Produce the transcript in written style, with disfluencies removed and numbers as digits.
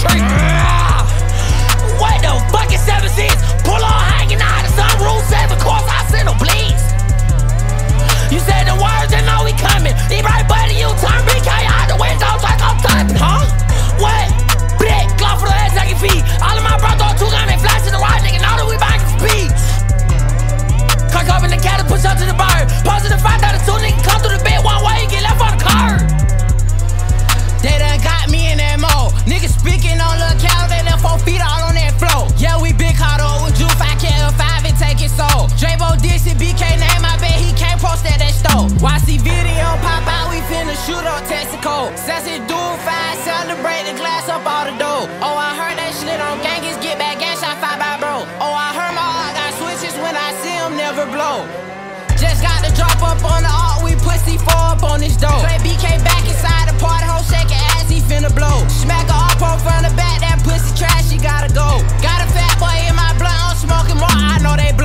tree. What the fucking 7-6? Pull on hanging out of some rule 7 course, I send them please. You said the words and know we coming. He right buddy, you turn BK out the window like I'm typing, huh? What? Black Glock for the ass taking feet. All of my brothers on 2 gun, they flash to the right, nigga. Know that we buying speeds. Crack up in the cat and push up to the bird. Positive 5,2 nigga come through the bed one way, you get left on the curb. They done got me in that mode. Niggas speaking on Lil' Cal, they left 4 feet all on that floor. Yeah, we big hot with you, 5K 5 and take it soul. J-Bo Dixie, BK name, I bet he can't post at that store. YC video pop out, we finna shoot up Texaco. Sassy dude, 5, celebrate the glass up all the dough. Oh, I heard that shit on Genghis, get back, gang shot 5 by bro. Oh, I heard my heart got switches when I see him never blow. Just got the drop up on the art, we pussy 4 up on this dough. Play BK back inside the party, hoe shaking ass, he finna blow. Smack a up from the back, that pussy trash, she gotta go. Got a fat boy in my blunt, I'm smoking more, I know they blow.